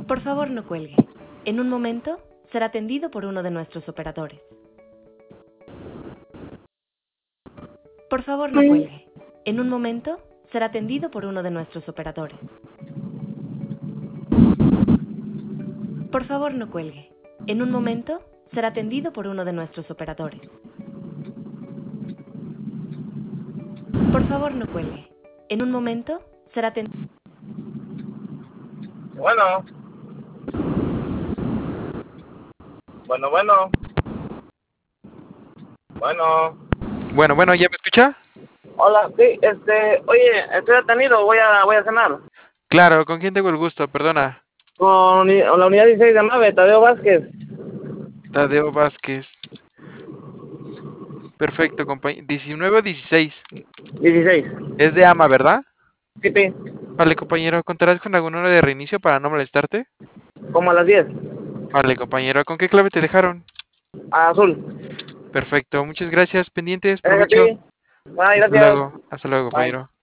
Por favor, no cuelgue. En un momento será atendido por uno de nuestros operadores. Por favor, no cuelgue. En un momento será atendido por uno de nuestros operadores. Por favor, no cuelgue. En un momento será atendido por uno de nuestros operadores. Por favor, no cuelgue. En un momento será atendido. Bueno. Bueno. Bueno, ¿ya me escucha? Hola, sí, oye, estoy detenido, voy a cenar. Claro, ¿con quién tengo el gusto? Perdona. Con la unidad 16 de nave, Tadeo Vázquez. Tadeo Vázquez. Perfecto, compañero. 19 o 16. 16. Es de AMA, ¿verdad? Sí, sí, Vale, compañero, ¿contarás con alguna hora de reinicio para no molestarte? como a las 10. Vale, compañero, ¿con qué clave te dejaron? Azul. Perfecto, muchas gracias, pendientes, Gracias a provecho. ti. Bye, gracias. Hasta luego, Bye. compañero.